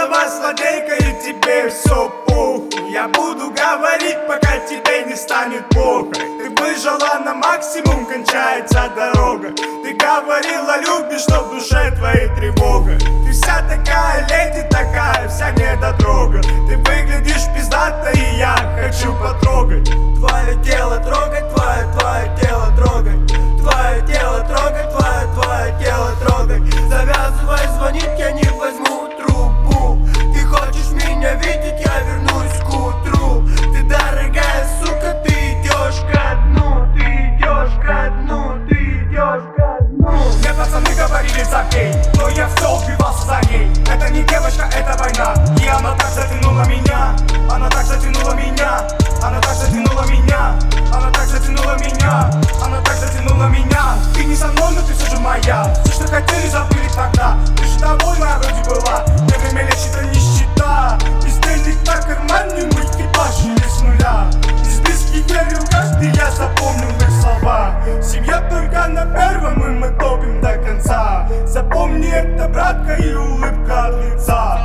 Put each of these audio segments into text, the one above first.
чертова злодейка, и тебе все похуй. Я буду говорить, пока тебе не станет плохо. Ты выжила на максимум, кончается дорога. Ты говорила, любишь, но в душе твоей тревога. Ты вся такая леди, такая вся недотрога. Ты выглядишь пиздато, и я хочу потрогать твое тело, трогать, твое тело трогать. Твое тело трогать, твое тело трогать. Завязывай звонить, я не возьму трубку. Ты хочешь меня видеть, я вернусь к утру. Ты дорогая сука, ты идешь ко дну. Ты идешь ко дну, ты идешь ко дну. Мне пацаны говорили забей, но я все убивался за ней. Это не девочка, это война. И она так затянула меня. Она так затянула меня. Она так затянула меня. Она так затянула меня. Она так затянула меня. Ты не со мной, но ты все же моя. Все, что хотели, забыли тогда. Ты же довольна вроде была. Не время лечит, это нищета. Без денег на кармане мы ебашили с нуля. Из близких верил каждый, я запомнил их слова. Семья только на первом, и мы топим до конца. Запомни это, братка, и улыбка от лица.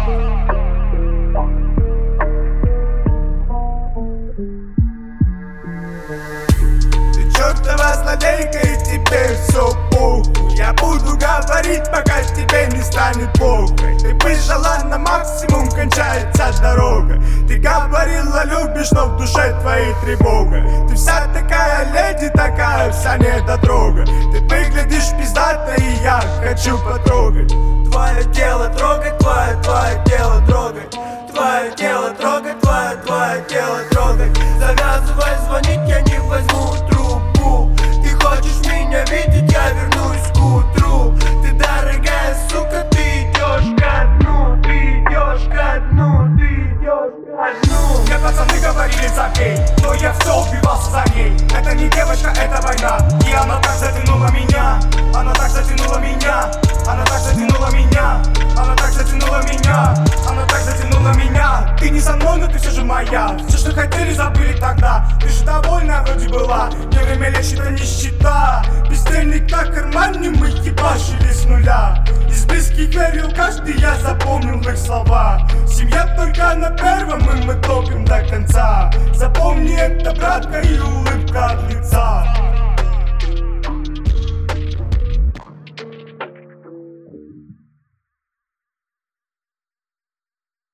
Чертова злодейка, и тебе все похуй. Я буду говорить, пока тебе не станет плохо. Ты выжила на максимум, кончается дорога. Ты говорила, любишь, но в душе твоей тревога. Ты вся такая леди, такая вся недотрога. Ты выглядишь пиздато, и я хочу потрогать твое тело, трогать, твое тело трогать. Твое тело трогать, твое тело трогать. Завязывай звонить, я не возьму трубку. Ты хочешь меня видеть, я вернусь к утру. Ты дорогая сука, ты идешь ко дну. Ты идешь ко дну, ты идешь ко дну. Мне пацаны говорили забей, но я все убивался за ней. Это не девочка, это война. И она так затянула меня. Она так затянула меня. Она так затянула меня. Она так затянула меня. Она так затянула меня. Ты не со мной, но ты все же моя. Все, что хотели, забыли тогда. Ты же довольна вроде была. Не время лечит, это нищета. Без денег на кармане мы ебашили с нуля. Из близких верил каждый, я запомнил их слова. Семья только на первом, и мы топим до конца. Запомни это, братка, и улыбка от лица.